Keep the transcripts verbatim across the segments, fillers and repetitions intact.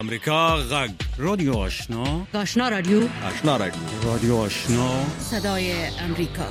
امریکا غږ رادیو آشنا آشنا رادیو آشنا رادیو رادیو آشنا صدای امریکا.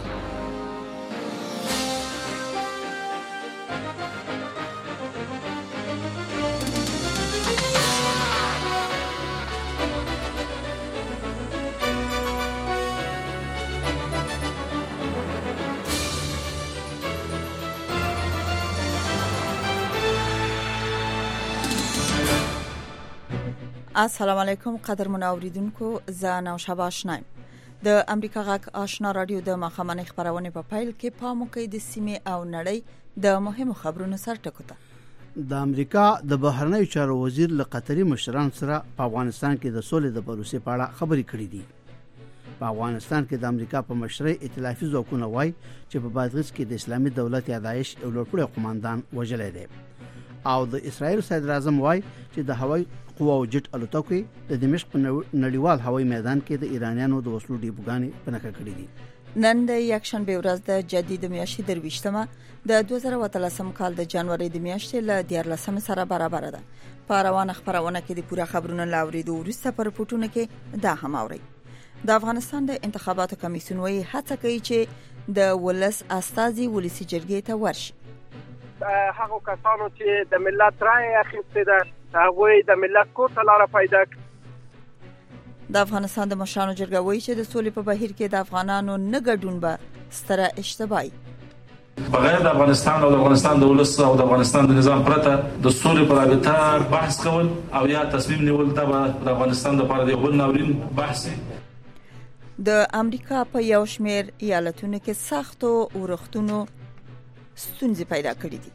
السلام علیکم قدرمن اوریدونکو، زه نوشابه آشنایم. د امریکا غږ آشنا رادیو د مخامنۍ خبرونه په پیل کې پام وکړئ د سیمې او نړۍ د مهمو خبرونو سرټکو ته. د امریکا د بهرنیو چارو وزیر له قطري مشرانو سره په افغانستان کې د سولې د پروسې په اړه خبرې کړې دي. په افغانستان کې د امریکا په مشرۍ ائتلافي ځواکونه وایي چې په بادغیس کې د اسلامي دولت یا داعش یو لوړپوړی قوماندان وژلی دی، او د اسرائیل صدر اعظم وایي چې د هوایي قواو جټ الوتکې د دمشق په نړیوال هوایي میدان کې د ایرانیانو د وسلو ډیپوګانې په نښه کړې دي. نن د یکشنبه ورځ د جدید میاشتې درویشتمه د دوه زره اتلسم کال د جنوري د میاشتې له دیارلسم سره برابر ده. په روانه خبرونه کې د پوره خبرونو لاوریدو وروسته پر پټونه کې دا هم اوري. د افغانستان د انتخاباتو کمیسیون وايي هڅه کوي چې د ولس استازي ولسی جرګې ته ورشي. هغه کسانو چې د ملت رائے اخیسته ده هغه د ملت کور ته لار پیدا کړي. د افغانستان د مشرانو جرګه وایي چې د سولې په بهیر کې د افغانانو نه ګډون به ستره اشتباهي. بغیر د افغانستان او د افغانستان د ولس او د افغانستان د نظام پرته د سولې پر رابطه بحث کول او یا تصمیم نیول دا د افغانستان لپاره د یو ناورین بحث دی. د امریکا په یو شمېر ایالتونو کې سختو ورښتونو ستونزې پیدا کړې دي.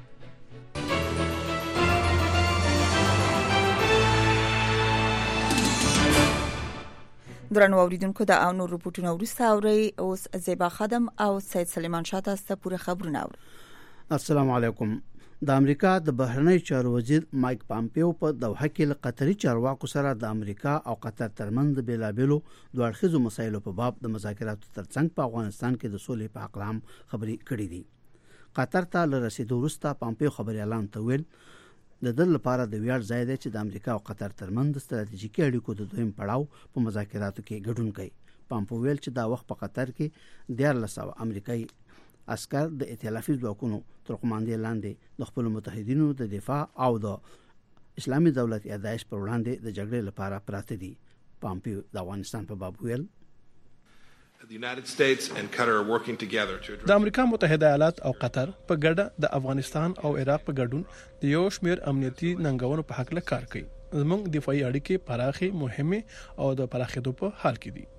درنو اوریدونکو، د او نور رپورټونه وروسته اوري. اوس زیبا خادم او سید سلیمان شاه تاسو پوره خبرونه اوري. السلام علیکم. د امریکا د بهرنیو چارو وزیر مایک پامپیو په دوحه کې له قطري چارواکو سره د امریکا او قطر ترمنځ د بیلابېلو دوه اړخیزو مسایلو په باب د مذاکراتو ترڅنګ په افغانستان کې د سولې په حق هم خبرې کړې دي. قطر ته له رسیدو وروسته پامپیو خبري اعلان ته ویل د دل لپاره د ویاړ ځای دی چې د امریکا او قطر ترمنځ د ستراتیژیکي اړیکو د دویم پړاو په مذاکراتو کې ګډون کوي. پامپیو ویل چې دا وخت په قطر کې دیارلس سوه امریکایي عسكر د ائتلافي ځواکونو تر قوماندې لاندې د خپل متحدینو د دفاع او د اسلامي دولت یا داعش پر وړاندې د جګړې لپاره پراته دي. پامپیو د افغانستان په باب ویل د امریکا متحده ایالات او قطر په ګډه د افغانستان او عراق په ګډون د یو شمېر امنیتي ننګونو په حق له کار کوي. زموږ دفاعي اړیکې پراخې، مهمه او د پراخېدو په حال کې دي.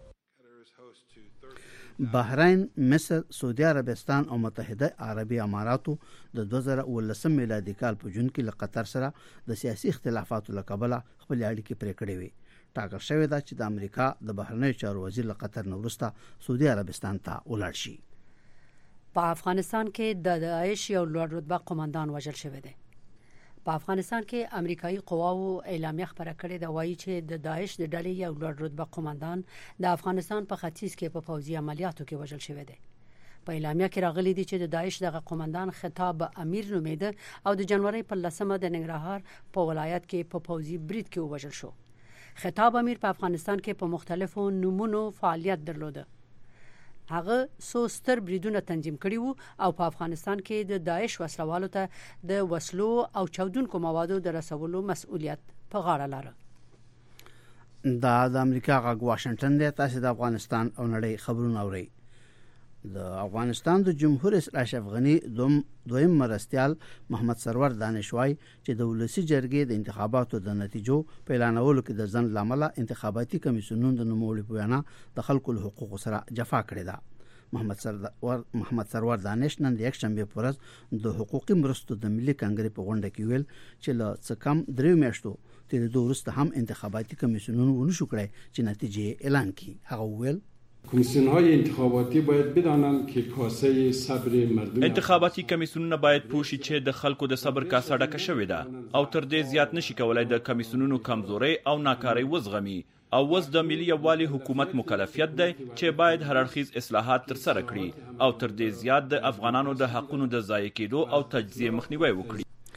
بحرین، مصر، سعودي عربستان او متحده عربي اماراتو د دوه زره اوولسم میلادي کال په جون کې له قطر سره د سیاسي اختلافاتو له کبله خپل اړیکې پرې کړې وي. ټاکل شوی دا چې د امریکا د بهرنیو چارو وزیر له قطر نه وروسته سعودي عربستان ته ولاړ شي. په افغانستان کې د داعش یو لوړ رتبه قوماندان وژل شوی دی. په افغانستان کې امریکایي قواو اعلامیه خبره کړې ده، وایي چې د داعش د ډلې یو لوړ رتبه قوماندان د افغانستان په ختیځ کې په پوځي عملیاتو کې وژل شوی دی. په اعلامیه کې راغلي دي چې د داعش دغه قوماندان خطاب امیر نومیده او د جنوري په لسمه د ننګرهار په ولایت کې په پوځي برید کې وژل شو. خطاب امیر په افغانستان کې په مختلفو نمونو فعالیت درلوده. هغه څو ستر بریدونه تنظیم کړي وو او په افغانستان کې د داعش وسلوالو ته د وسلو او چاودونکو موادو د رسولو مسؤلیت په غاړه لري. دا د امریکا غږ واشنگټن دی. تاسو د افغانستان او نړۍ خبرونه اورئ. د افغانستان د جمهور رئیس اشرف غنی دوم دویم مرستیال محمد سرور دانشوای چې د ولسی جرګې د انتخاباتو د نتیجو په اعلانولو کې د ځند لامل انتخاباتي کمیسیونونو د نوموړي په وینا د خلکو له حقوقو سره جفا کړې ده. محمد سرور محمد سرور دانش نن د یک شنبه پر ورځ د حقوقي مرستو د ملي کنګرې په غونډه کې ویل چې له څه کم درې میاشتو تیر دوه وروسته هم انتخاباتي کمیسیونونو ونشو کړی چې نتیجې اعلان کړي. هغه ویل کمیسیون‌های انتخاباتی باید بدانند که کاسه صبر مردم انتخاباتي کمیسیونونه باید پوښي چې د خلکو د صبر کاسه ډکه شوې ده او تر دې زیات نشي کولای د کمیسیونونو کمزوري او ناکاري وزغمي. او وز د ملي یووالي حکومت مکلفیت دی چې باید هر اړخیز اصلاحات تر سره کړي او تر دې زیات د افغانانو د حقونو د ضایع کېدو او تجزیه مخنیوي وکړي.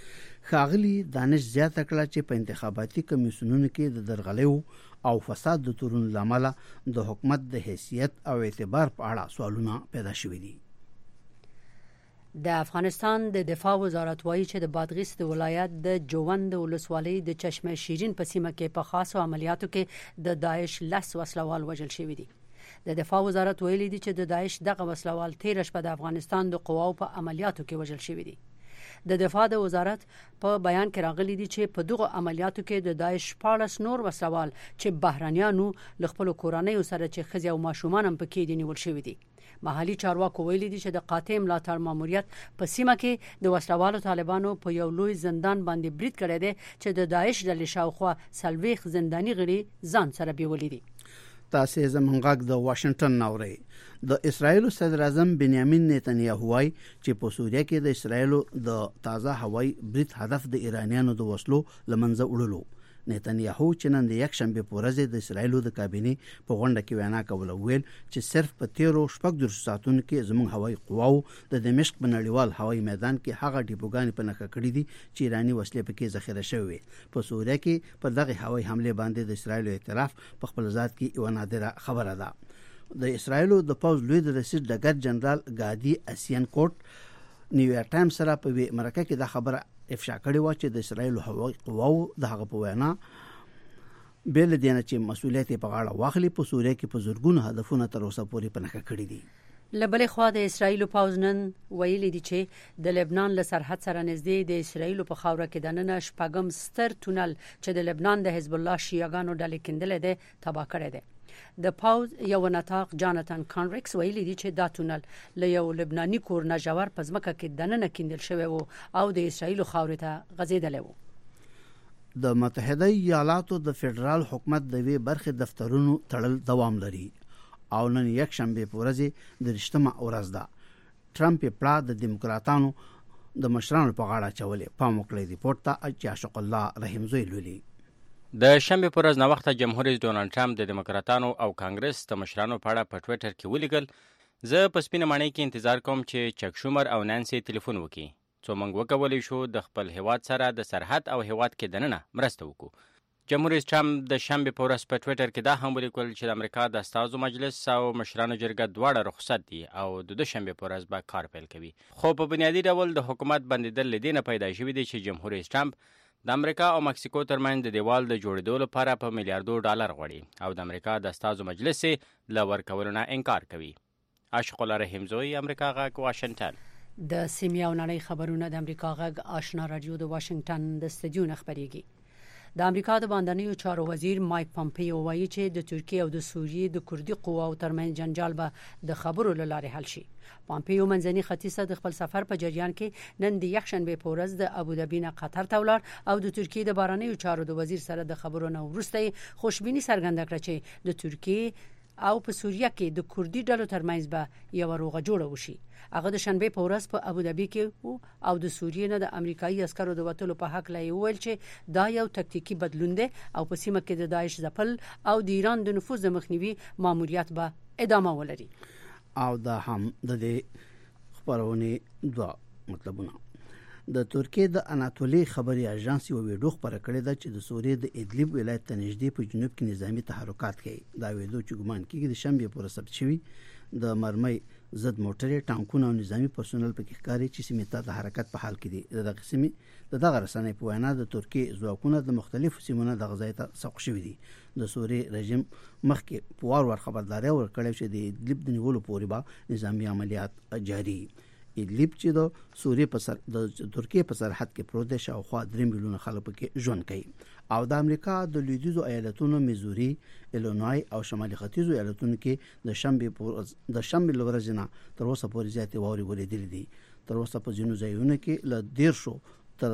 ښاغلي دانش زیاته کړه چې په انتخاباتي کمیسیونونو کې د درغلیو او فساد د تورونو لامل د حکومت د حیثیت او اعتبار په اړه سوالونه پیدا شوي دي. د افغانستان د دفاع وزارت وایي چې د بادغیس د ولایت د جوند ولسوالۍ د چشمه شیرین په سیمه کې په خاصو عملیاتو کې د داعش لس وسلوال وژل شوي دي. د دفاع وزارت ویلي دی چې د داعش دغه وسلوال تیر شپه د افغانستان د قواو په عملیاتو کې وژل شوي دي. د دفاع د وزارت په بیان کې راغلي دي چې په دغه عملیاتو کې د داعش شپاړس نور وسلوال چې بهرانيانو ل خپل کورنۍ سره چې خزي او ماشومان هم پکې دي نیول شوي دي. محلي چارواکو ویلي دي چې د قاطع ملاتړ ماموریت په سیمه کې د وسلوالو طالبانو په یو لوی زندان باندې برید کړی دی چې د داعش ډلې شاوخوا سلويخ زنداني غړي ځان سره بیولې دي. تاسو زمونږ د واشنگټن ناوړي د اسرایل صدر اعظم بنیامین نتنیاهو وايي چې په سوریه کې د اسرایل د تازه هوایي برید هدف د ایرانیانو د وسلو لمنځه وړلو. نتنیاهو چې نن د یک شنبه په ورځ د اسرایل د کابینې په غونډه کې وینا کوله ویل چې صرف په تیرو شپږ درو ساعتونو کې زموږ هوایي قواو د دمشق په نړیوال هوایي میدان کې هغه ډیپوګان په نخښه کړې دي چې ایرانی وسلې پکې ذخیره شوی. په سوریه کې پر دغه هوایي حمله باندې د اسرایل اعتراف په خپل ذات کې یو نادره خبره ده. د اسرایل د پوز لوی د رئیس ډګر جنرال ګادي اسین کوټ نیویارک ټایمز سره په مرکه کې دا خبره افشا کړې و چې د اسرایل هوایي قواو د هغه په وینا بل دینه چې مسؤلیت په غاړه واخلي په سوریه کې په زورګونو هدفونه تر اوسه پورې پنهخه کړې دي. لبلې خوا د اسرایل پوز نن ویلي دي چې د لبنان له سرحد سره نږدې د اسرایل په خاوره کې د نن شپږم ستر تونل چې د لبنان د حزب الله شیعاګانو ډلې کېندل دي تباہ کړی دی. د پاوز یو نطاق جاناتان کانریکس ویلي دی چې دا تونل له یو لبناني کور نه جوړ پزمکه کې دننه کېندل شوی وو او د اسرایل خاورې ته غځیدلی وو. د متحده ایالاتو د فدرال حکومت د وی برخه دفترونو تړل دوام لري او نن یک شنبه په ورځ د رښتما ورځ ده. ټرمپ پلا د دیموکراتانو د مشرانو په غاړه چولې پام وکړي دی پورته عاشق الله رحیم زوی لولي. د شنبه پر ورځ نو وخت جمهور رئیس ډونالد ټرمپ د دیموکراتانو او کانګرس د مشرانو په اړه په ټوئیټر کې ولیکل زه په سپینه معنی کې انتظار کوم چې چک شومر او نانسي ټلیفون وکړي څو موږ وکولای شو د خپل هیواد سره د سرحد او هیواد کې دننه مرسته وکړو. جمهور رئیس ټرمپ د شنبه په ورځ په ټوئیټر کې دا هم ولیکل چې د امریکا د استازو مجلس او مشرانو جرګه دواړه رخصت دي او د دوشنبه په ورځ به کار پیل کوي. خو په بنیادی ډول د حکومت بندیدل لدینه پیدا شوی دی چې جمهور رئیس ټرمپ د امریکا او مکسیکو ترمنځ د دیوال د جوړېدو لپاره په میلیارډو ډالر غواړي او د امریکا د استازو مجلس له ورکولو نه انکار کوي. عاشق الله رحیم زوی امریکا غاک واشنگټن. د سیمه او نړۍ خبرونه د امریکا غاک آشنا رادیو د واشنگټن د استودیو نه خبريږي. د امریکا د باندنیو چارو وزیر مایک پامپیو وایي چې د ترکیه او د سوریې د کوردي قواو ترمنځ جنجال به د خبرو لاره حل شي. پامپیو منځني ختیځ د خپل سفر په جریان کې نن د یکشنبه په ورځ د ابوظبي نه قطر ته ولاړ او د ترکیه د بهرنیو چارو د وزیر سره د خبرو نه وروسته خوشبیني څرګنده کړه چې د ترکیه او په سوریه کې د کوردي ډلو ترمنځ به یو روغه جوړه وشي. هغه د شنبه په ورځ په ابوظبي کې او د سوریې نه د امریکایي عسکرو د وټلو په حق لای ویل چې دا یو تکتیکی بدلون دی او په سیمه کې د داعش ځپل او د ایران د نفوذ مخنیوي ماموریت به ادامه ولري. او دا هم د دې خبرونه دوه مطلبونه. د ترکیه د اناتولي خبري اژانس یو ویډیو خبره کړې ده چې د سوریې د ادلب ولایت ته نږدې په جنوب کې نظامی تحرکات کوي. دا ویډیو چې ګمان کیږي د شنبه پر ثبت شوی د مرمۍ ضد موټرې ټانکونه او نظامی پرسونل په کې ښکاري چې سیمه ته د حرکت په حال کې دي. د قسمي د دغه رسنۍ په وینا د ترکیه ځواکونه د مختلفو سیمونو د غزا ته سوق شوي دي. د سوریې رژیم مخکې په وار ور خبرداري ورکړې چې د ادلب د نیولو پورې به نظامی عملیات جاري. ادلب چې د سوریې په سر د ترکیه په سرحد کې پروت دی شاوخوا درې میلیونه خلک پکې ژوند کوي او د امریکا د لویدیځو ایالتونو میزوري، ایلینوای او شمالي ختیځو ایالتونو کې د شنبه د شنبه ورځې نه تر اوسه پورې زیاتې واورې ولیدلې دي. تر اوسه په ځینو ځایونو کې له دیرشو تر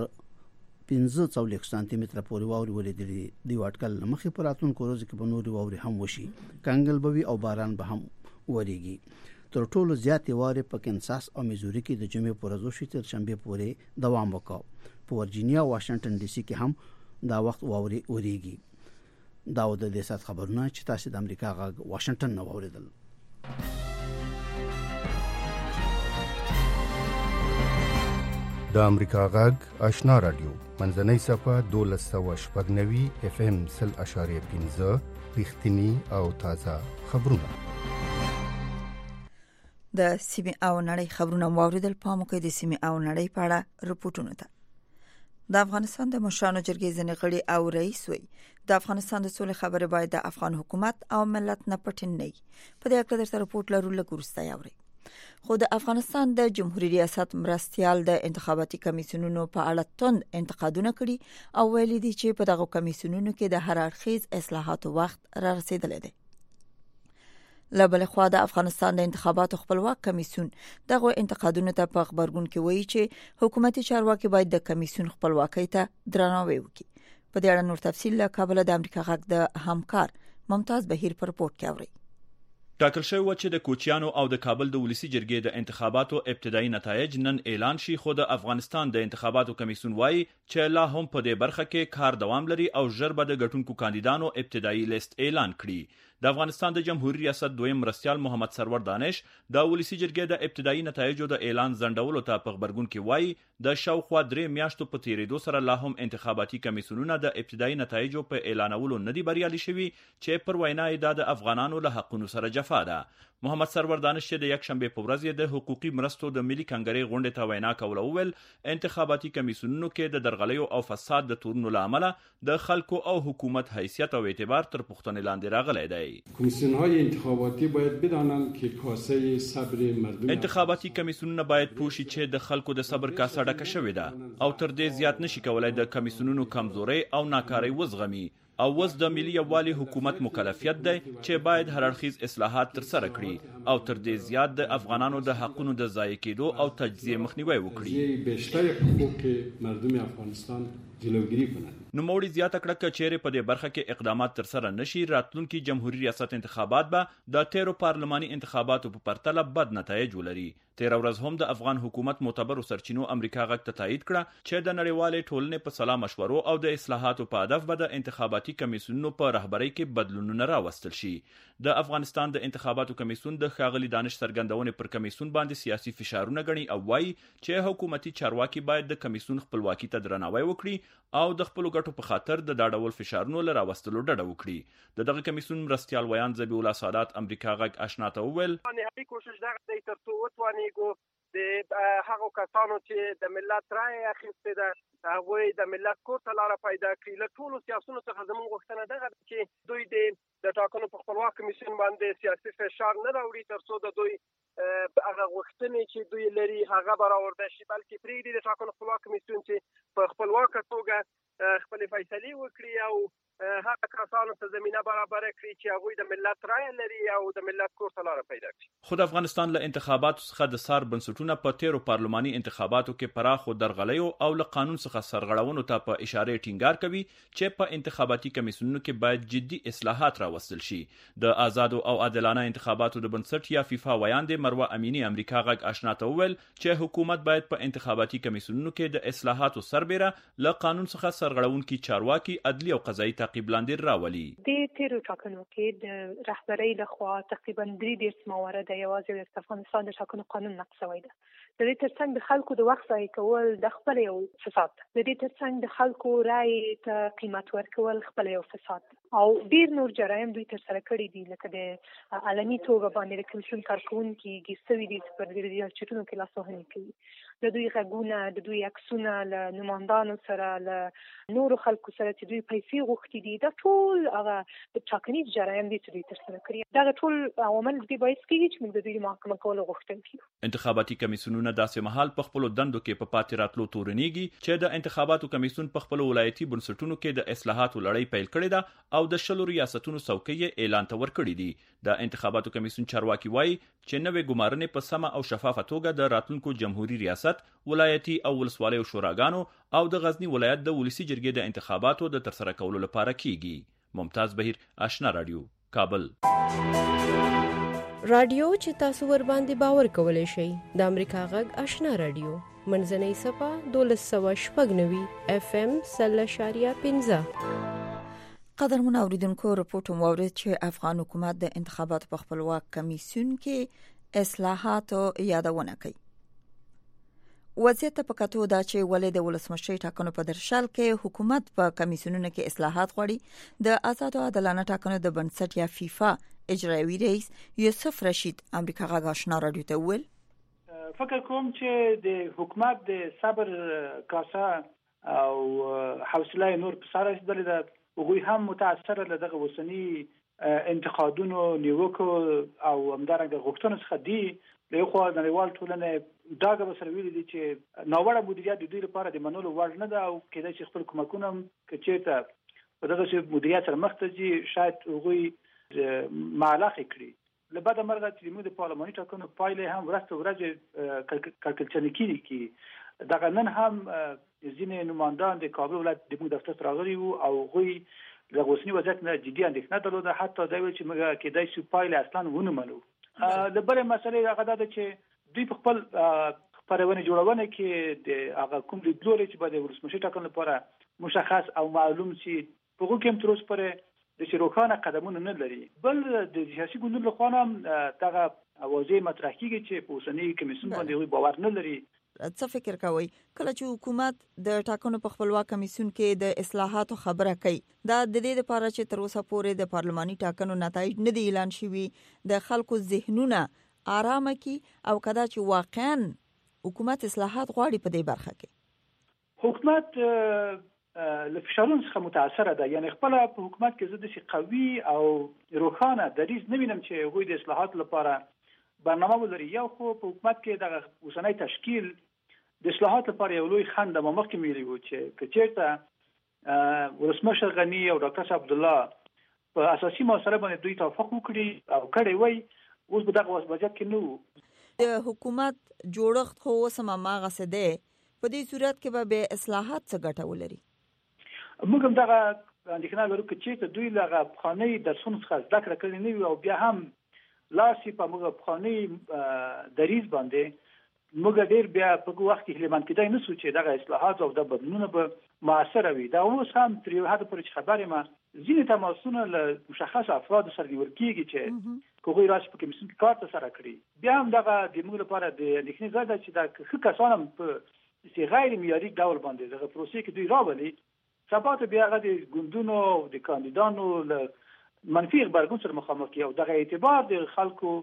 پنځه څلوېښت سانتي متره پورې واورې ولیدلې دي. واټکل مخې پر راتلونکو ورځو کې به نورې واورې هم وشي. کنګل بوي او باران به هم وریږي. تر ټولو زیاتې واورې په کینساس او میزوري کې د جمعې په ورځ وشي تر شنبه پورې دوام وکړ. په ورجینیا او واشنگټن ډي سي کې هم دا وخت واورې وریږي. دا د دې سات خبرونه چې تاسو د امریکا غږ واشنگټن نه واوریدل. د امریکا غږ آشنا رادیو منځنۍ صفه دولس سوه شپږ نوي اف ام سل اشاریه پنځه رښتینی او تازه خبرونه. د سیمې او نړۍ خبرونه واوریدل. پام وکړئ د سیمې او نړۍ په اړه رپورټونه ته. د افغانستان د مشرانو جرګې ځینې غړي او رئیس وی د افغانستان د سولې خبره باید د افغان حکومت او ملت نه پټ نه وي. په دې اړه درته رپورټ لرو، لږ وروسته یې اورئ. خو د افغانستان د جمهوریت ریاست مرستیال د انتخاباتي کمیسیونونو په اړه توند انتقادونه کړي او ویلي دي چې په دغه کمیسیونونو کې د هر اړخیز اصلاحاتو وخت را رسیدلی دی. لبل خو د افغانستان د انتخاباتو خپلواک کمیسیون دغه انتقادونو ته په خبرګون کې وایي چې حکومتي چارواکي باید د کمیسیون خپلواکۍ ته درناوی وکړي. په دې اړه نور تفصیل له کابل د امریکا غږ د همکار ممتاز بهیر پر رپورټ کې اوري. ټاکل شوی و چې د کوچیانو او د کابل د ولسی جرګې د انتخاباتو ابتدایي نتایج نن اعلان شي، خو د افغانستان د انتخاباتو کمیسیون وایي چې لا هم په دې برخه کې کار دوام لري او ژر به د ګټونکو کاندیدانو ابتدایي لیست اعلان کړي. د افغانستان د جمهوریت ریاست دویم مرستیال محمد سرور دانش د ولسی جرګې د ابتدایي نتایجو د اعلان ځنډولو ته په خبرګون کې وایي د شاوخوا درې میاشتو په تیریدو سره لا هم انتخاباتي کمیسیونونه د ابتدایي نتایجو په اعلانولو نه دي بریالي شوي، چې پر وینا یې د افغانانو له حقونو سره جفا ده. محمد سرور دانش چې د یک شنبه په ورځ د حقوقي مرستو د ملي کنګرې غونډې ته وینا کوله وویل انتخاباتي کمیسیونونو کې د درغلیو او فساد د تورونو لامل د خلکو او حکومت حیثیت او اعتبار تر پوښتنې لاندې راغلی دی. کمیسیون‌های انتخاباتی باید بدانند که کاسه صبر مردم انتخاباتي کمیسیونونه باید پوښي چې د خلکو د صبر کاسه ډکه شوې ده او تر دې زیات نشي کولای د کمیسیونونو کمزوري او ناکاري وزغمي. او وز د ملي یووالي حکومت مکلفیت دی چې باید هر اړخیز اصلاحات تر سره کړي او تر دې زیات د افغانانو د حقونو د ضایع کېدو او تجزیه مخنیوي وکړي. بیشتر حقوق مردم افغانستان جلوگیری کنند. نوموړي زیاته کړه چې چیرې په دې برخه کې اقدامات تر سره نشي، راتلونکي جمهوریت ریاست انتخابات به د تیرو پارلماني انتخاباتو په پرتله بد نتایج ولري. تیر ورځ هم د افغان حکومت معتبرو سرچینو امریکا غږ ته تایید کړه چې د نړیوالې ټولنې په سلا مشورو او د اصلاحاتو په هدف به د انتخاباتي کمیسیونونو په رهبرۍ کې بدلونونه راوستل شي. د افغانستان د انتخاباتو کمیسیون د ښاغلي دانش څرګندونې پر کمیسیون باندې سیاسي فشارونه غني او وایي چې حکومتي چارواکي باید د کمیسیون خپلواکي ته درناوی وکړي او د خپل ګټو په خاطر د داډول فشارونو لره راوستلو ډډه وکړي. د دغه کمیسیون مرستیال ویان ذبیح الله سادات امریکا غږ آشنا ته وویل نهایي کوشش دغه دی ترڅو وتوانیږو د هغو کسانو چې د ملت رایې اخیستې ده هغوی د ملت کور ته لاره پیدا کړي. له ټولو سیاسونو څخه زموږ غوښتنه دغه ده چې دوی د د ټاکنو په خپلواک کمیسیون باندې سیاسي فشار نه راوړي ترڅو د دوی هغه غوښتنې چې دوی لري هغه به راورده شي، بلکې پرېږدي د ټاکنو خپلواک کمیسیون چې په خپلواکه توګه خپلې فیصلې وکړي او هغه کسانو ته زمینه برابر کړي چې هغوی د ملت رایه لري او د ملت کور ته لاره پیدا کړي. خو د افغانستان له انتخاباتو څخه د سار بنسټونه په تیرو پارلماني انتخاباتو کې پراخو درغلیو او له قانون څخه سرغړونو ته په اشاره ټینګار کوي چې په انتخاباتي کمیسیونونو کې باید جدي اصلاحات راوستل شي. د آزادو او عادلانه انتخاباتو د بنسټ یا فیفا ویاندې مروه امینی امریکا غږ آشنا ته وویل چې حکومت باید په انتخاباتي کمیسیونونو کې د اصلاحاتو سربیره له قانون څخه سرغړونکي چارواکي عدلي او قضایي تعقیب لاندې راولي. د تیرو ټاکنو کې د رهبرۍ لخوا تقریبا درې دېرش موارد یوازې د افغانستان د ټاکنو قانون نقض شوی ده. د دې ترڅنګ د خلکو د وخت ضایع کول د خپل یو فساد، د دې ترڅنګ د خلکو رایې ته قیمت ورکول خپل یو فساد او ډیر نور جرایم دوی تر سره کړي دي، لکه د علني توګه باندې د کمیسیون کارکونکي ګیستوي دي چې پر دې چټونو کې لاسوهنې کوي. د دوی غږونه، د دوی عکسونه له نمایندانو سره، له نورو خلکو سره چې دوی پیسې غوښتي دي، دا ټول هغه د ټاکنیز جرایم دي چې دوی تر سره کړي. دا ټول عوامل دې باعث کیږي چې موږ د دوی محاکمه کولو غوښتل کیږي. انتخاباتي کمیسیونونه داسې مهال په خپل دندو کې په پاتې راتلو تورنيږي چې د انتخاباتو کمیسیون په خپل ولایتي بنسټونو کې د اصلاحاتو لړۍ پیل کړې ده او د شلو ریاستونو څوکۍ اعلان ته ورکړې دي. د انتخاباتو کمیسیون چارواکي وایي چې نوې ګمارنې په سمه او شفافه توګه د راتلونکو جمهوریت ریاست، ولایتي او ولسوالیو شوراګانو او د غزنی ولایت د ولسی جرګې د انتخاباتو د ترسره کولو لپاره کیږي. ممتاز بهیر، آشنا رادیو، کابل. رادیو چې تاسو ور باندې باور کولای شئ د امریکا غږ آشنا رادیو منځنۍ صفه دولس سوه شپږ نوي اف ام سل اشاریه پنځه. قدرمن اوریدونکو رپورټ مو اورید چې افغان حکومت د انتخاباتو په خپلواک کمیسیون کې اصلاحات یادونه کوي. وضعیت په کتو دا چې ولې د ولسمشرۍ ټاکنو په درشل کې حکومت په کمیسیونونو کې اصلاحات غواړي، د آزاد او عادلانه ټاکنو د بنسټ یا فیفا اجرایوي رئیس یوسف رشید امریکا غږ آشنا رادیو ته وویل فکر کوم چې د حکومت د صبر کاسه او حوصله نور په سره رسیدلې ده، هغوی هم متاثر له دغه وسنی انتقادونو نیوکو او همدارنګه غوښتنو څخه دي. له یو خوا نړیوال ټولنه داګه به سره ویلي دي چې ناوړه مدیریت د دوی لپاره د منلو وړ نه ده او کېدای شي خپل کومکونه هم که چېرته په دغه مدیریت سره مخ ته ځي شاید هغوی معلقې کړي. له بده مرغه چې موږ د پارلماني ټاکنو پایلې هم ورځ په ورځ کړکلچنې کېږي. دغه نن هم ځینې نمایندان د کابل ولایت د موږ دفتر ته راغلي وو او هغوی له اوسني وضعیت نه جدي اندېښنه درلوده، حتی دا ویل چې موږ کېدای شي پایلې اصلا ونه منو. د بلې مسلې هغه ده چې دوی په خپل خپرونې جوړونه کې د هغه کوم لیدلوري چې باید د ولسمشرۍ ټاکنو لپاره مشخص او معلوم شي په هغو کې هم تر اوسه پورې د چې روښانه قدمونه نه لري. بل د سیاسي ګوندونو له خوا هم دغه اوازې مطرح کېږي چې په اوسني کمیسیون باندې هغوی باور نه لري. څه فکر کوئ کله چې حکومت د ټاکنو په خپلواک کمیسیون کې د اصلاحاتو خبره کوي، دا د دې لپاره چې تر اوسه پورې د پارلماني ټاکنو نتایج نه دي اعلان شوي، د خلکو ذهنونه آرامه کی او کدا چې واقعا حکومت اصلاحات غواړي په دې برخه کې؟ حکومت له فشارونو څخه متاثره ده، یعنی خپل په حکومت کې زه د قوي او روښانه دریځ نه وینم چې هغوی د اصلاحات لپاره برنامه ولري. یو خو په حکومت کې دغه اوسنی تشکیل د اصلاحات لپاره یو لوی خنډ ما مخکې ویلي وو چې که چېرته ولسمشر غني او ډاکټر صاحب عبدالله په اساسي مسله باندې دوی توافق وکړي او کړی وای، اوس به دغه وضعیت کې نه وو. د حکومت جوړښت خو اوس هم هماغسې دی، په دې صورت کې به به اصلاحات څه ګټه ولري؟ موږ هم دغه اندېښنه لرو که چېرته دوی له هغه پخوانۍ درسونو څخه زده کړه کړې نه وي او بیا هم لاسی په موږ پخوانۍ دریځ باندې موږ ډېر بیا په وخت کې هیلهمند کېدای نه سو چې دغه اصلاحات او د بدلونونه به مؤثره وي. دا اوس هم تر یو حده پورې چې خبر یم ځینې تماسونه له مشخص افرادو سره نیول کېږي چې که هغوی راشي په کمیسیون کې کار ترسره کړي. بیا هم دغه د موږ لپاره د اندېښنې ځای ده چې دا ښه کسان هم په غیر معیاري ډول باندې دغه پروسې کې دوی راولي، سبا ته بیا هغه د ګوندونو او د کاندیدانو له منفي غبرګون سره مخامخ کیږي او دغه اعتبار د خلکو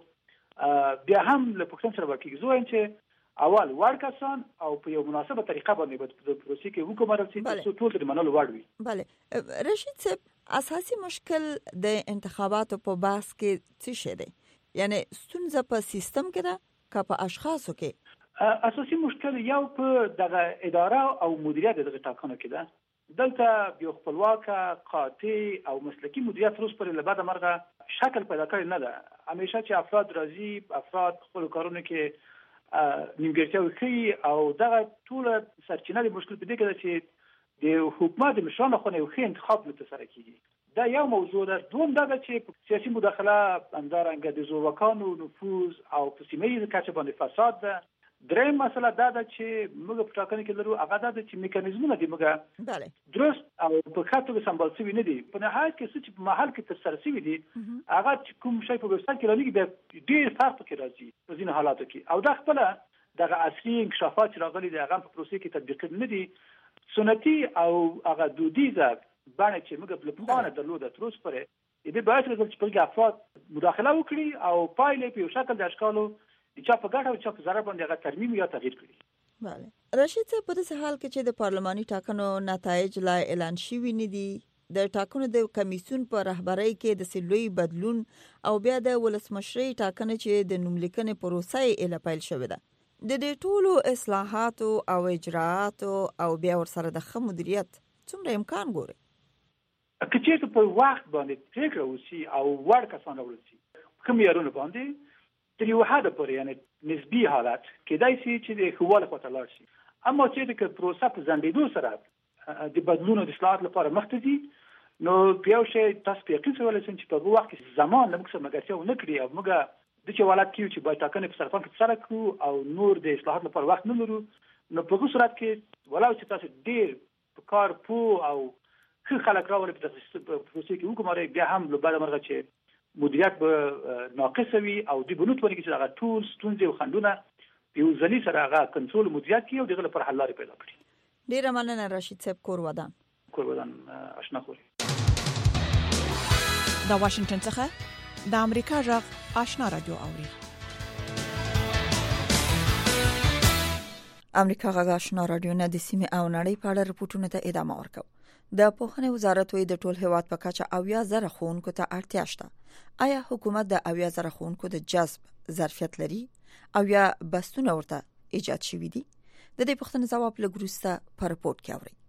بیا هم له پوښتنې سره ورکېږي. زه وایم چې اول وړ کسان او په یو مناسبه طریقه باندې به د پروسې کې وګمارل شي چې ټول د منلو وړ وي. بله رشید صاحب، اساسي مشکل د انتخاباتو په بحث کې څه شی دی؟ یعنی ستونزه په سیستم کې ده که په اشخاصو کې؟ اساسي مشکل یو په دغه اداره او مدیریت دغه ټاکنو کې ده. دلته یو خپلواکه قاطع او مسلکي مدیریت تر اوسه پورې له بده مرغه شکل پیدا کړی نه ده. همیشه چې افراد راځي، افراد خپلو کارونو کې نیمګړتیاوې ښیي او دغه ټوله سرچینه د مشکل په دې کې ده چې د حکومت د مشرانو لخوا یو ښه انتخاب نه ترسره کېږي. دا یو موضوع ده. دوم دا ده چې سیاسي مداخله، همدارنګه د زورواکانو نفوذ او په سیمه ییزه کچه باندې فساد ده. دریم مسله دا ده چې موږ په ټاکنو کې لرو هغه دا ده چې میکانیزمونه دي موږ درست او په ښه توګه سمبال شوي نه دي. په نهایت کې څه چې په محل کې ترسره شوي دي هغه چې کوم شی په ویبسایټ کې رالېږي بیا ډېر فرق پکې راځي په ځینو حالاتو کې، او دا خپله دغه اصلي انکشافات چې راغلي دي هغه په پروسې کې تطبیق نه دي. سنتي او هغه دودیزه بڼه چې موږ له پخوا درلوده تر اوسه پورې دې باید راځي چې په افراد مداخله وکړي او پایلې په یو شکل د اشکالو چا په ګټه او چا په ضرر باندې هغه ترمیم یا تغییر کړي. بله رشید صاحب، په داسې حال کې چې د پارلماني ټاکنو نتایج لا اعلان شوي نه دي، د ټاکنو د کمیسیون په رهبرۍ کې د لوی بدلون او بیا د ولسمشرۍ ټاکنې چې د نوملیکنې پروسه یې اله پیل شوې ده، د دې ټولو اصلاحاتو او اجراءاتو او بیا ورسره د ښه مدیریت څومره امکان ګوري؟ که چېرته په وخت باندې پرېکړه وشي او وړ کسان راوړل شي ښه معیارونو باندې تر یو حده پورې، یعنی نسبي حالت کېدای شي چې د ښه والي خواته لاړ شي. اما چېرته که پروسه په ځنډېدو سره د بدلون او د اصلاحات لپاره مخته ځي، نو بیا یو شی تاسو په یقین سره ویلی شئ چې په هغه وخت کې زمان له موږ سره ملګرتیا ونه کړي او موږ داسې حالت کې یو چې باید ټاکنې په صرفان کې ترسره کړو او نور د اصلاحات لپاره وخت نه لرو، نو په هغه صورت کې ولاو چې تاسو ډېر په کار پوه او ښه خلک راولئ په پروسې کې وګمارئ، بیا هم له بده مرغه چې مدیریت به ناقص وي او دوی به نه تواني چې هغه ټول ستونزې او خنډونه یو ځلې سره هغه کنټرول مدیریت کوي او دغه پر حل لارې پیدا کړي. ډیره مننه راشد صاحب کور ودان. کور ودان آشنا خوري. د واشنگټن څخه د امریکا غږ آشنا رادیو اوري. امریکا غږ آشنا رادیو نه د سیمه او نړۍ په اړه رپورټونه ته ادامه ورکو. د پوهنې وزارت وی د ټول هیواد په کچه اویا زره ښوونکو ته اړتیا شته. آیا حکومت د اویا زره ښوونکو د جذب ظرفیت لري او یا بستونه ورته ایجاد شوي دي؟ د دې پوښتنې جواب لګروسته په رپورت کې اوري.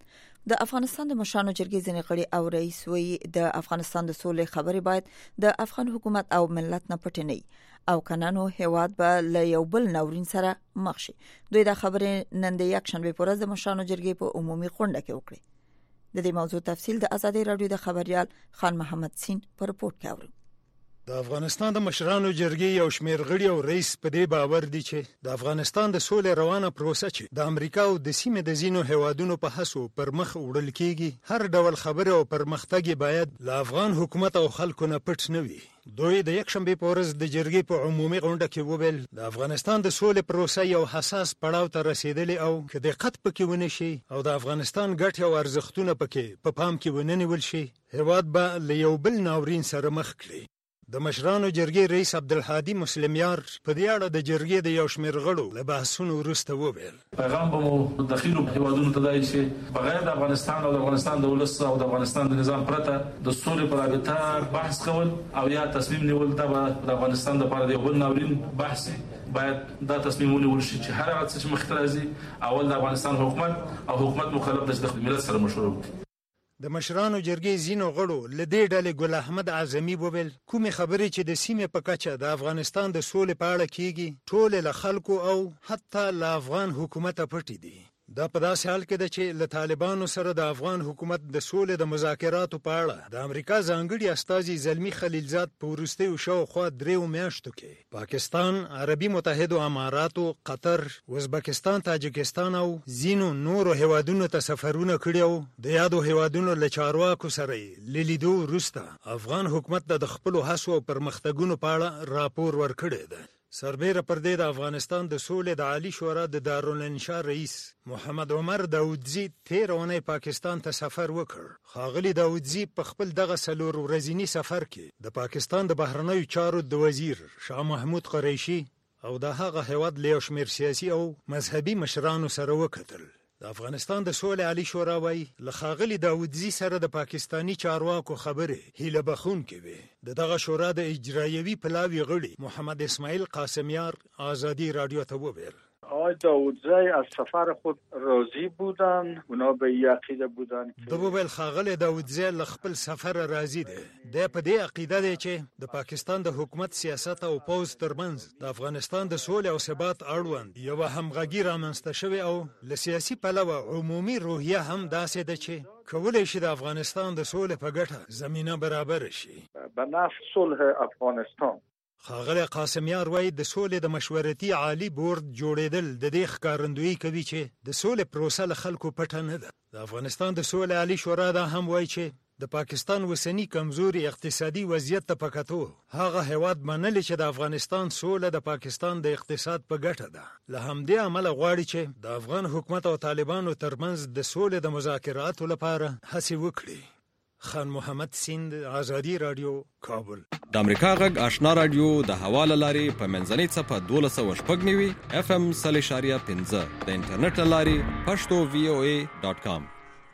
د افغانستان د مشرانو جرګې ځینې غړي او رئیس وی د افغانستان د سولې خبرې باید د افغان حکومت او ملت نه پټ نه او کنانو هیواد به له یو بل ناورین سره مخ شي. دوی دا خبرې نن د یک شنبه پر ورځ د مشرانو جرګې په عمومي غونډه کې وکړه. د دې موضوع تفصیل د آزادي رادیو د خبريال خان محمد سین په رپورت کې اوري. د افغانستان د مشرانو جرګې یو شمېر غړي او رئیس په دې باور دي چې د افغانستان د سولې روانه پروسه چې د امریکا او د سیمې د زینو هیوادونو په هڅو پر مخ وړل کیږي هر ډول خبره او پرمختګ باید له افغان حکومت او خلکو نه پټ نه وي. دوی د یک شنبه په ورځ د جرګې په عمومي غونډه کې وویل د افغانستان د سولې پروسه یو حساس پړاو ته رسیدلې او که دقت پکې ونه شي او د افغانستان ګټې او ارزښتونه پکې په پام کې ونه نیول شي هیواد به له یو بل ناورین سره مخ کړي. د مشرانو جرګې رئیس عبدالهادي مسلمیار په دې اړه د جرګې د یو شمېر غړو له بحثونو وروسته وویل پیغام به مو داخلو هیوادونو ته دی چې بغیر د افغانستان او د افغانستان د ولس او د افغانستان د نظام پرته د سولې پر رابطه بحث کول او یا تصمیم نیول دا د افغانستان لپاره د یو ناورین بحث باید دا تصمیم ونیول شي چې هر هغه څه مخ ته راځي اول د افغانستان حکومت او حکومت مخالف د ملت سره مشوره وکړي. د مشرانو جرګې زینو غړو لدې ډلې ګل احمد اعظمي وویل کومې خبرې چې د سیمې په کچه د افغانستان د سولې په اړه کیږي ټول له خلکو او حتی له افغان حکومت پټې دي. دا په داسې حال کې ده چې له طالبانو سره د افغان حکومت د سولې د مذاکراتو په اړه د امریکا ځانګړي استازي زلمی خلیلزاد په وروستیو شاوخوا دریو میاشتو کې پاکستان، عربي متحده اماراتو، قطر، ازبکستان، تاجکستان او ځینو نورو هیوادونو ته سفرونه کړي او د یادو هیوادونو له چارواکو سره لیدو وروسته افغان حکومت د خپلو هڅو او پرمختګونو په اړه راپور ورکړی دی. سربیره پر دې د افغانستان د سولې د عالی شورا د دارالانشا رئیس محمد عمر داودزی تیر اونۍ پاکستان ته سفر وکړ. ښاغلي داودزی په خپل دغه څلور ورځني سفر کې د پاکستان د بهرنیو چارو د وزیر شاه محمود قریشي او د هغه هیواد له یو شمېر سیاسي او مذهبي مشرانو سره وکتل. د افغانستان د سولې عالی شورا وايي له ښاغلي داودزی سره د پاکستانی چارواکو خبرې هیله بخونکې وي. د دغه شورا د اجرایوي پلاوي غړي محمد اسماعیل قاسمیار آزادی رادیو ته وویل آقای داودزی از سفر خود راضی بودن، اونا به این عقیده بودن که د وویل ښاغلی داودزی له خپل سفر راضی دی. دی په دې عقیده دی چې د پاکستان د حکومت سیاست او پوز ترمنځ د افغانستان د سولې او ثبات اړوند یوه همغږي رامنځته شوې او له سیاسي پلوه عمومي روحیه هم داسې ده چې کولی شي د افغانستان د سولې په ګټه زمینه برابر شي. به نفع صلح افغانستان ښاغلی قاسمیار وایي د سولې د مشورتي عالی بورډ جوړېدل د دې ښکارندویي کوي چې د سولې پروسه له خلکو پټه نه ده. د افغانستان د سولې عالی شورا دا هم وایي چې د پاکستان وسنی کمزوري اقتصادي وضعیت ته پکتو هغه هیواد منلی چې د افغانستان سوله د پاکستان د اقتصاد په ګټه ده. له همدې امله غواړي چې د افغان حکومت او طالبانو ترمنځ د سولې د مذاکراتو لپاره هڅې وکړي. خان محمد سیند، آزادی رادیو، کابل. د امریکا غږ آشنا رادیو د حواله لاري په منځنۍ صفه دولس سوه شپږ نوي اف ام صلی شاریه پنځه د انټرنیټ لاري پښتو وی او ای ډاٹ کام.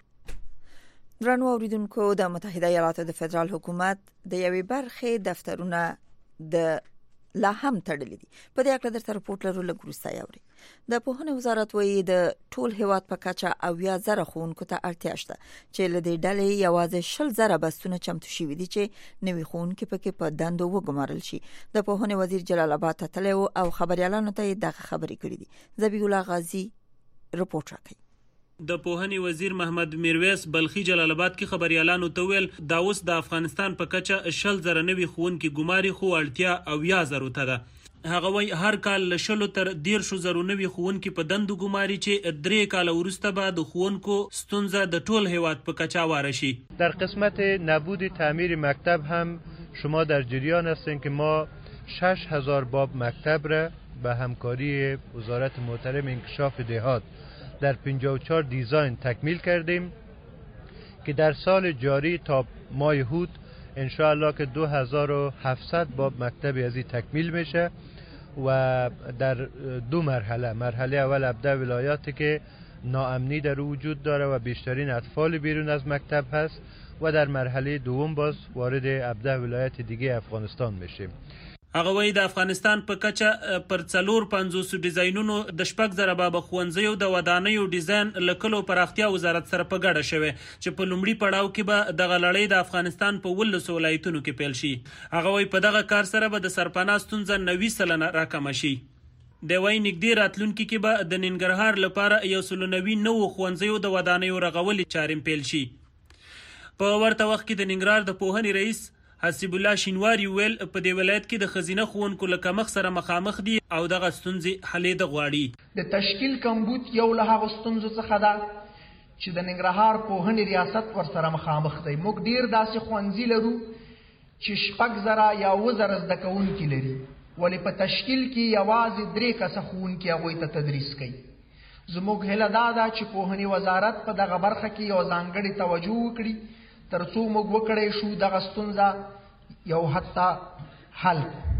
درنو اوریدونکو، د متحده ایالاتو د فدرال حکومت د یوې برخې دفترونه د لا هم تړلې دي. په دې اړه درته راپورټ لرو لږ وروسته یاوري. د پوهنې وزارت وایي د ټول هیواد په کچه اویا زره ښوونکو ته اړتیا شته چې له دې ډلې یوازې شل زره بستونه چمتو شوي دي چې نوي ښوونکي پکې په دندو وګمارل شي. د پوهنې وزیر جلال آباد ته تللی او خبريالانو ته دغه خبرې کړې دي. ذبیح الله غازی رپورټ راکوي. د پوهنې وزیر محمد میرویس بلخي جلال آباد کې خبريالانو ته ویل دا اوس د افغانستان په کچه شل زره نوي ښوونکي ګماري خو اړتیا اویا زره ته ده. هغه وایي هر کال له شلو تر دیرشو زرو نوي ښوونکي په دندو ګماري چې درې کاله وروسته به د ښوونکو ستونزه د ټول هیواد په کچه واره شي. در قسمت نبود تعمیر مکتب هم شما در جریان هستین که ما شش هزار باب مکتب را به همکاری وزارت محترم انکشاف دهات در پنجاه و چهار دیزاین تکمیل کردیم که در سال جاری تا ماه هود انشاءالله که دو هزار و هفتصد باب مکتبی از این تکمیل میشه و در دو مرحله. مرحله اول ابدا ولایاتی که ناامنی در وجود داره و بیشترین اطفال بیرون از مکتب هست و در مرحله دوم باز وارد ابدا ولایت دیگه افغانستان میشیم. هغه وایي د افغانستان په کچه پر څلور پنځوس ډیزاینونو د شپږ زره بابه ښوونځیو د ودانیو ډیزاین له کلو پراختیا وزارت سره په ګډه شوی چې په لومړي پړاو کې به دغه لړۍ د افغانستان په ولسو ولایتونو کې پیل شي. هغه وایي په دغه کار سره به د سرپناه ستونزه نوي سلنه راکمه شي. د وایي نږدې راتلونکي کې به د ننګرهار لپاره یو سل نوي نوو ښوونځیو د ودانیو رغولې چارې پیل شي. په ورته وخت کې د ننګرهار د پوهنې رئیس حسیب الله شینواری ویل په دې ولایت کې د خزینه ښوونکو له کمښت سره مخامخ دي او دغه ستونزې حلېده غواړي. د تشکیل کمبود یو له هغو ستونزو څخه ده چې د ننګرهار پوهنې ریاست ورسره مخامخ دی. موږ ډېر داسې ښوونځي لرو چې شپږ زره یا اووه زره زده کوونکي لري ولې په تشکیل کې یوازې درې کسه ښوونکي هغوی ته تدریس کوي. زموږ هیله دا ده چې پوهنې وزارت په دغه برخه کې یو ځانګړې توجه وکړي تر څو موږ وکړی شو دغه ستونزه یو حد ته حل.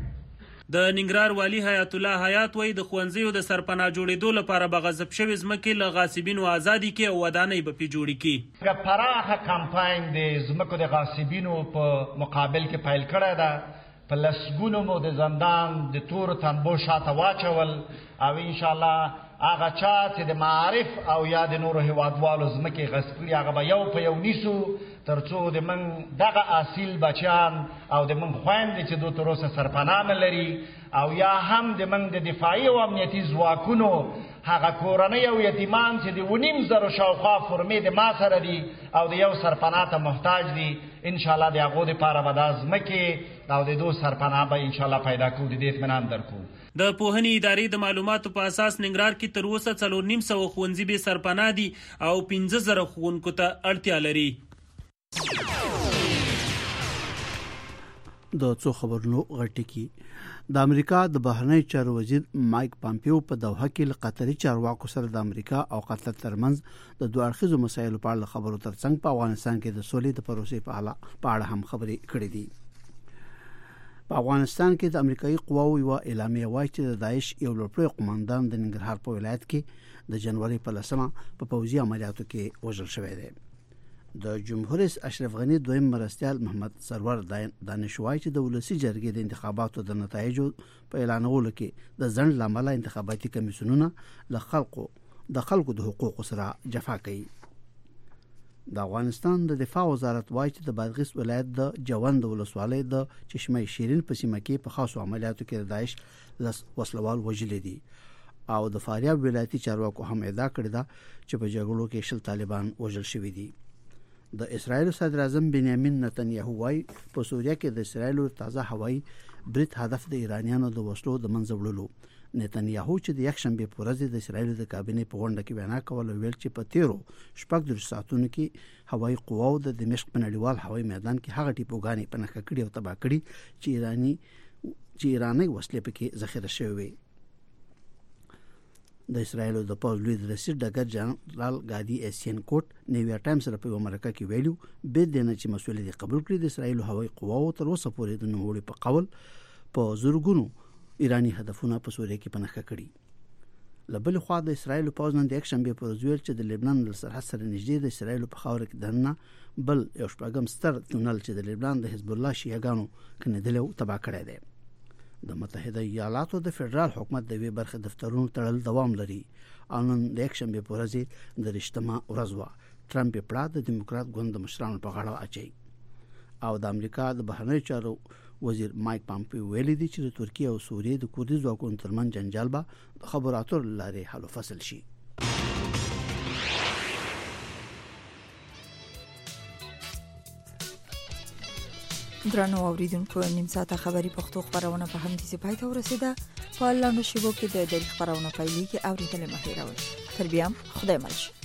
د ننګرهار والی حیات الله حیات وایي د ښوونځیو د سرپناه جوړېدو لپاره به غصب شوې ځمکې له غاصبینو ازادي کړي او ودانۍ به پرې جوړې کړي. پراخه کمپاین د ځمکو د غاصبینو په مقابل کې پیل کړی ده. په لسګونو مو د زندان د تورو تنبو شاته واچول او انشاءالله هغه چا چې د معارف او یا د نورو هیوادوالو ځمکې غصب کړي هغه به یو په یو نیسو تر څو د من دغه اصیل بچیان او د من خویندې چې دو تر اوسه سرپناه نه لري او یا هم د من د دفاعي او امنیتي ځواکونو هغه کورنۍ او یتیمان چې د ونیم زرو شاوخوا فورمې د ما سره دي او د یو سرپناه ته محتاج دي انشاءالله د هغو دپاره به دا ځمکې او د دو سرپناه به انشاءالله پیدا کړو. د دې اطمینان درکړو. د پوهنې ادارې د معلوماتو په اساس ننګرهار کې تر اوسه څلور نیم سوه ښوونځي بې سرپناه دي او پنځه زره ښوونکو ته اړتیا لري. د څو خبرونو غټکی د امریکا د بهرنی چارو وزیر مایک پامپیو په دوحه کې له قطري چارواکو سره د امریکا او قطر ترمنځ د دوه اړخیزو مسایلو په اړه خبرو ترڅنګ په افغانستان کې د سولې د پروسې په اړه هم خبرې کړې دي. په افغانستان کې د امریکایي قواو یو اعلامیه وایي چې د داعش یو لوړ قوماندان د ننګرهار په ولایت کې د جنوري په لسمه په پوځي عملیاتو کې وژل شوی دی. د جمهور رئیس اشرف غنی دویم مرستیال محمد سرور دانش وایي چې د ولسی جرګې د انتخاباتو د نتایجو په اعلانولو کې د ځنډ لامل انتخاباتي کمیسیونونه له خلکو د خلکو د حقوقو سره جفا کوي. د افغانستان د دفاع وزارت وایي چې د بادغیس ولایت د جوند ولسوالۍ د چشمه شیرین په سیمه کې په خاصو عملیاتو کې د داعش وسلوال وژلي دي او د فاریاب ولایتي چارواکو هم ادعا کړې ده چې په جګړو کې شل طالبان وژل شوي دي. د اسرایل صدر اعظم بنیامین نتنیاهو وایي په سوریه کې د اسرایل تازه هوایي برید هدف د ایرانیانو د وسلو د منځه وړلو. نتنیاهو چې د یک شنبه په ورځ د اسرایل د کابینې په غونډه کې وینا کوله ویل چې په تیرو شپږ دېرش ساعتونو کې هوایي قواو د دمشق په نړیوال هوایي میدان کې هغه ټیپوګانې په نښه کړي او تباه کړي چې ایرانی چې ایرانی وسلې پکې ذخیره شوې وي. د اسرایل د پوز لوی رئیس ډګر جنرال ګادي ایسین کوټ نیویا ټایمز سره په امریکا کې ویلو به د نه چې مسؤلیت قبول کړي د اسرایل هوایي قواو تر اوسه پورې د نوړي په قول په زورګونو ایرانی هدفونه په سوریه کې پنهخه کړي. لبل خو د اسرایل پوز نن د یک شنبه پر ورځ ویل چې د لبنان له سرحد سره نږدې د اسرایل په خاور کې دنه بل یو شپږم ستر تونل چې د لبنان د حزب الله شیعاګانو کنيدل او تباه کړی دی. د متحده ایالاتو د فدرال حکومت د وی برخه دفترونو تړل دوام لري او نن د یک شنبه په ورځ د رښتما ورځ و ټرمپ په پلا د دیموکرات ګوند مشرانو په غاړه اچي او د امریکا د بهرنی چارو وزیر مایک پامپیو ویلي دی چې د ترکیه او سوریې د کوردي ځواکونو ترمن جنجال به د خبرو اترو لارې حل او فصل شي. درنو اوریدونکو نیم ساعته خبری پښتو خبرونه په همدې ځای پای ته ورسیده. په لاندې شیبو کې د دری خبرونه پیلېږي او ریټل مهیروي. تر بیا خدای مل.